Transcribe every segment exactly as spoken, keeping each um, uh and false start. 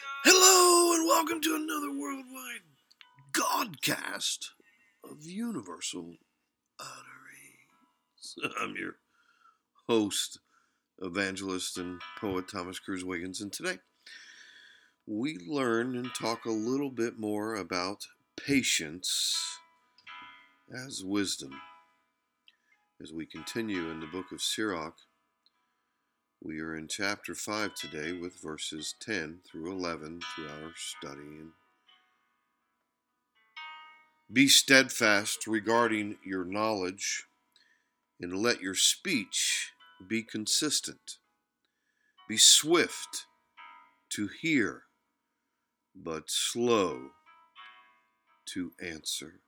Hello and welcome to another worldwide Godcast of Universal Utterings. I'm your host, evangelist, and poet Thomas Cruz Wiggins, and today we learn and talk a little bit more about patience as wisdom. As we continue in the book of Sirach, we are in chapter five today with verses ten through eleven through our study. And be steadfast regarding your knowledge, and let your speech be consistent. Be swift to hear, but slow to answer.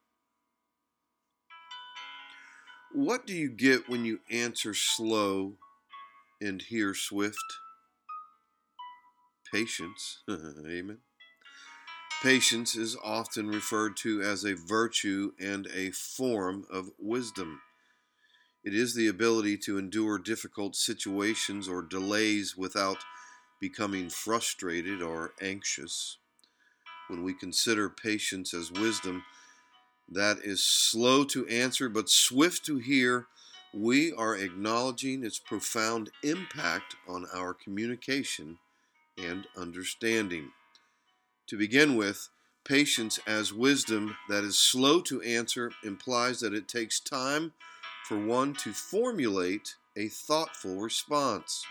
What do you get when you answer slow and hear swift? Patience. Amen. Patience is often referred to as a virtue and a form of wisdom. It is the ability to endure difficult situations or delays without becoming frustrated or anxious. When we consider patience as wisdom, that is slow to answer but swift to hear, we are acknowledging its profound impact on our communication and understanding. To begin with, patience as wisdom that is slow to answer implies that it takes time for one to formulate a thoughtful response.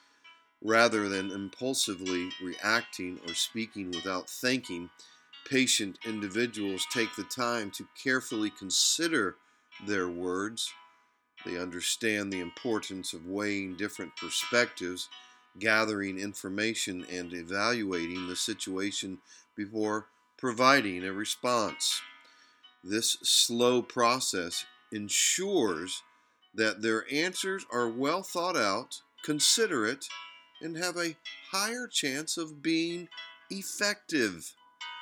Rather than impulsively reacting or speaking without thinking, patient individuals take the time to carefully consider their words. They understand the importance of weighing different perspectives, gathering information, and evaluating the situation before providing a response. This slow process ensures that their answers are well thought out, considerate, and have a higher chance of being effective.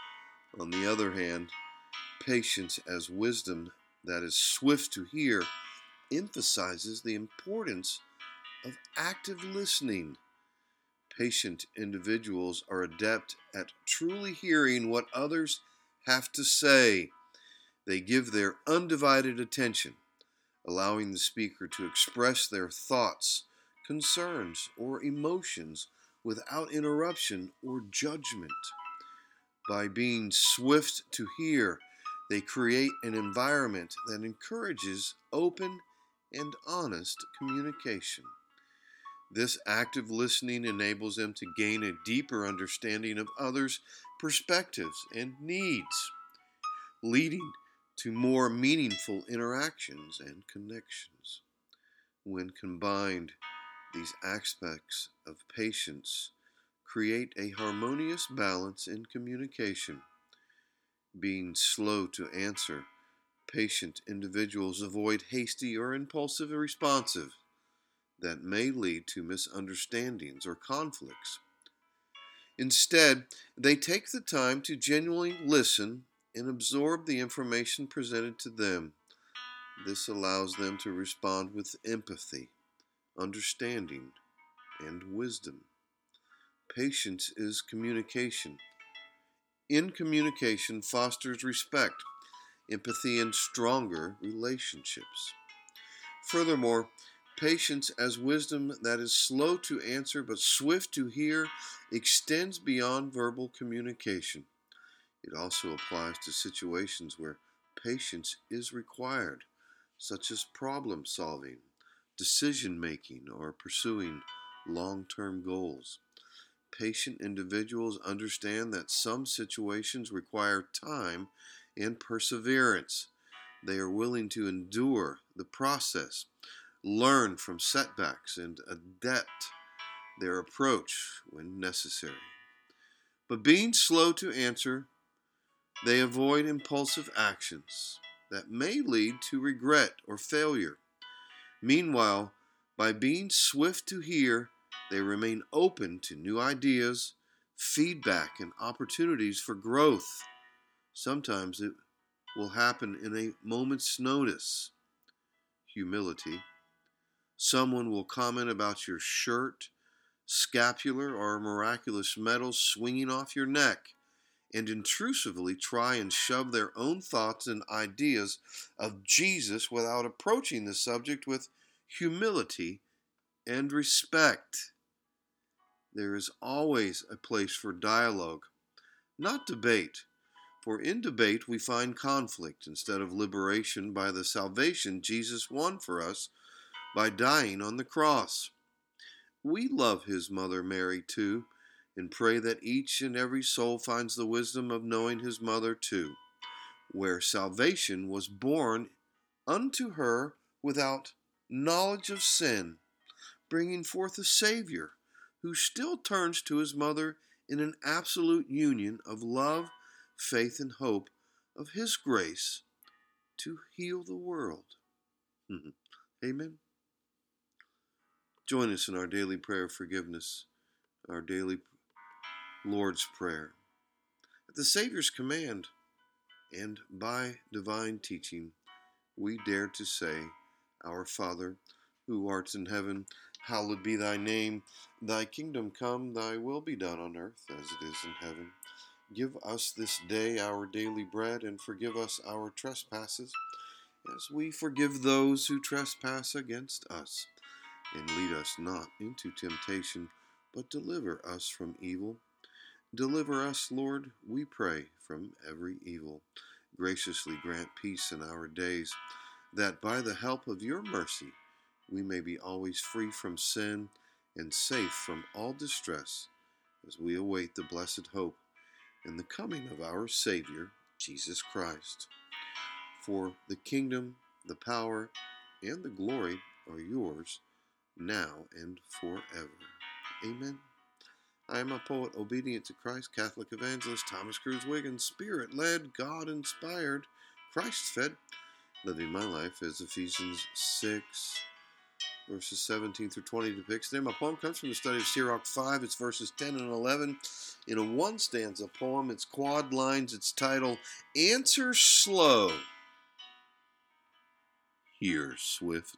On the other hand, patience as wisdom that is swift to hear emphasizes the importance of active listening. Patient individuals are adept at truly hearing what others have to say. They give their undivided attention, allowing the speaker to express their thoughts, concerns, or emotions without interruption or judgment. By being swift to hear, they create an environment that encourages open and honest communication. This active listening enables them to gain a deeper understanding of others' perspectives and needs, leading to more meaningful interactions and connections. When combined, these aspects of patience create a harmonious balance in communication. Being slow to answer, patient individuals avoid hasty or impulsive responses that may lead to misunderstandings or conflicts. Instead, they take the time to genuinely listen and absorb the information presented to them. This allows them to respond with empathy, understanding, and wisdom. Patience is communication. In communication fosters respect, empathy, and stronger relationships. Furthermore, patience as wisdom that is slow to answer but swift to hear extends beyond verbal communication. It also applies to situations where patience is required, such as problem solving, decision making, or pursuing long-term goals. Patient individuals understand that some situations require time and perseverance. They are willing to endure the process, learn from setbacks, and adapt their approach when necessary. But being slow to answer, they avoid impulsive actions that may lead to regret or failure. Meanwhile, by being swift to hear, they remain open to new ideas, feedback, and opportunities for growth. Sometimes it will happen in a moment's notice. Humility. Someone will comment about your shirt, scapular or miraculous medals swinging off your neck, and intrusively try and shove their own thoughts and ideas of Jesus without approaching the subject with humility and respect. There is always a place for dialogue, not debate, for in debate we find conflict instead of liberation by the salvation Jesus won for us by dying on the cross. We love his mother Mary too, and pray that each and every soul finds the wisdom of knowing his mother too, where salvation was born unto her without knowledge of sin, bringing forth a Savior who still turns to his mother in an absolute union of love, faith, and hope of his grace to heal the world. Amen. Join us in our daily prayer of forgiveness, our daily Lord's Prayer. At the Savior's command and by divine teaching, we dare to say, Our Father, who art in heaven, hallowed be thy name. Thy kingdom come, thy will be done on earth as it is in heaven. Give us this day our daily bread, and forgive us our trespasses, as we forgive those who trespass against us. And lead us not into temptation, but deliver us from evil. Deliver us, Lord, we pray, from every evil. Graciously grant peace in our days, that by the help of your mercy we may be always free from sin and safe from all distress, as we await the blessed hope and the coming of our Savior, Jesus Christ. For the kingdom, the power, and the glory are yours, now and forever. Amen. I am a poet, obedient to Christ, Catholic evangelist, Thomas Cruz Wiggins, Spirit-led, God-inspired, Christ-fed, living my life as Ephesians six, verses seventeen through twenty depicts. Today my poem comes from the study of Sirach five. It's verses ten and eleven. In a one-stanza poem, it's quad lines. Its title, Answer Slow, Hear Swift.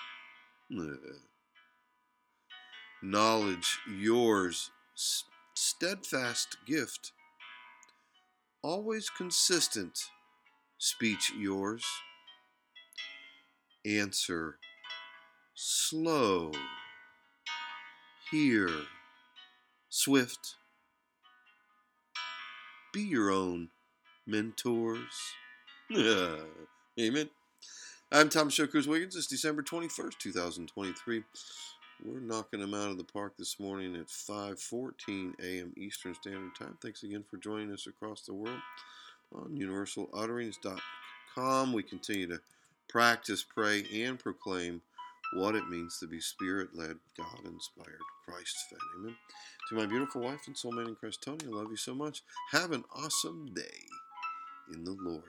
Knowledge yours, steadfast gift, always consistent speech yours. Answer slow, hear swift. Be your own mentors. Amen. I'm Thomas Joe Cruz Wiggins. It's December twenty-first, two thousand twenty-three. We're knocking them out of the park this morning at five fourteen a.m. Eastern Standard Time. Thanks again for joining us across the world on universal utterings dot com. We continue to practice, pray, and proclaim what it means to be Spirit-led, God-inspired, Christ-fed. Amen. To my beautiful wife and soulmate in Christ, Tony, I love you so much. Have an awesome day in the Lord.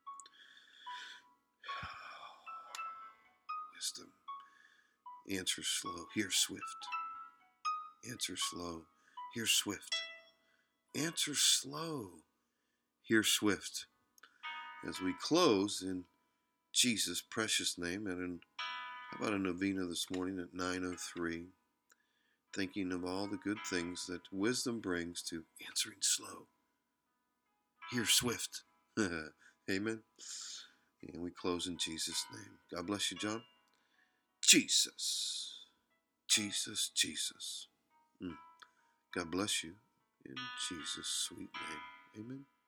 Wisdom. Answer slow, hear swift. Answer slow, hear swift. Answer slow, hear swift. As we close in Jesus' precious name, and in, how about a novena this morning at nine oh three, thinking of all the good things that wisdom brings to answering slow, hear swift. Amen. And we close in Jesus' name. God bless you, John. Jesus, Jesus, Jesus. Mm. God bless you in Jesus' sweet name. Amen.